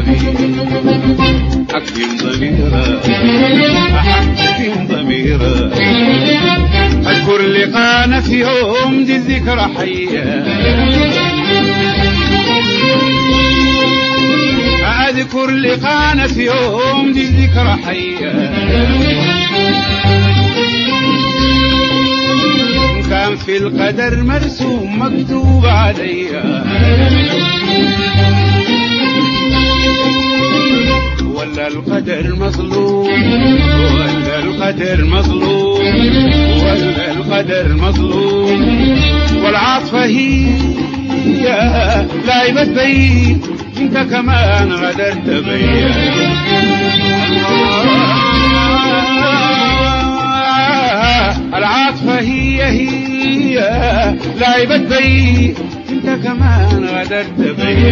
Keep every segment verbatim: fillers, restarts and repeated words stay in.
عذابي حكم ضميرة حكم ضميرة اذكر لقانا في يوم دي الذكرى حية اذكر لقانا في يوم دي الذكرى حية كان في القدر مرسوم مكتوب عليا ولا القدر مظلوم ولا القدر مظلوم ولا القدر مظلوم والعاطفة هي لعبت بي انت كمان غدرت بي العاطفة هي هي لعبت بي انت كمان غدرت بي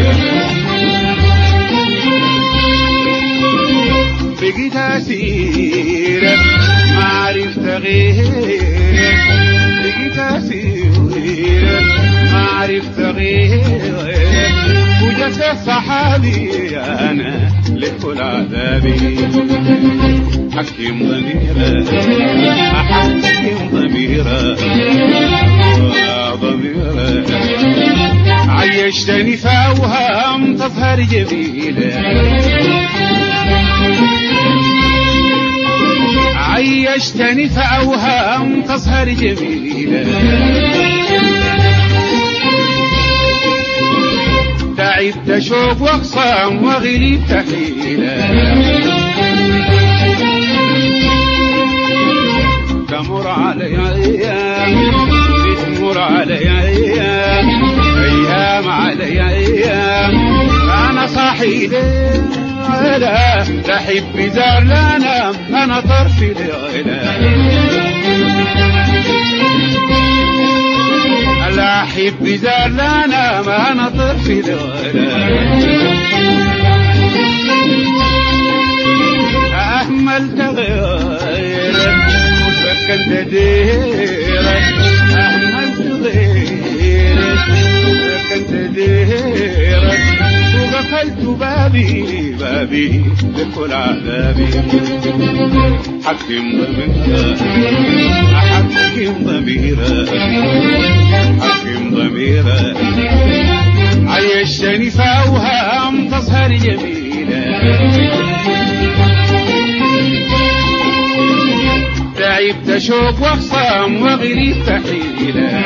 بقيت أسيرك ما عرفت غيرك بقيت أسيرك ما عرفت غيرك وجدت صحابي أنا لكل عذابي حكم ضميرك حكم ضميرك ضميرك عيشتني في أوهام تظهر جميلة عيشتني في أوهام تظهر جميلة تعبت شوق واخصام وغلبت حيلة تمر علي أيام بتمر علي أيام أيام علي أيام أنا صاحي لا لحب زار لا نام أنا طرفي لغلا لا أحب زار لا نام أنا طرفي لغلا أهملت غيرك وسكنت ديرك أهملت غيرك وسكنت ديرك وقفلت بابي بابي لكل عذابي حكم ضميرك حكم ضميرك حكم ضميرك عيشتني في أوهام تظهر جميلة تعبت شوق واخصام وغلبت حيلة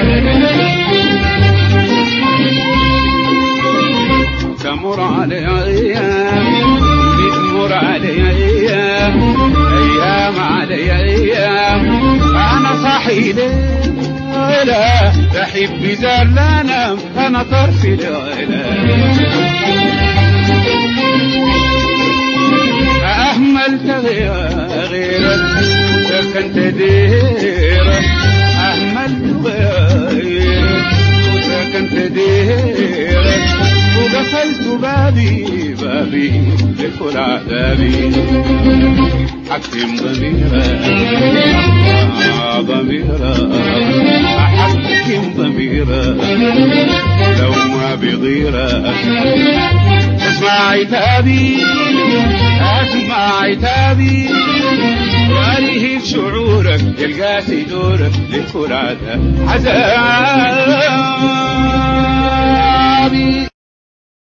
تمر علي أيام بتمر علي أيام أيام علي أيام أنا صاحي لا أحب زار لا نام أنا طرفي لا أهملت غيرك وسكنت ديرك أهملت غيرك وسكنت ديرك وقفلت بابي بابي لكل عذابي حكم ضميرك ضميرك حكم ضميرك لو ما بضيرك اسمع عتابي اسمع عتابي وارهب شعورك يلقى في دورك لكل عذاب عذاب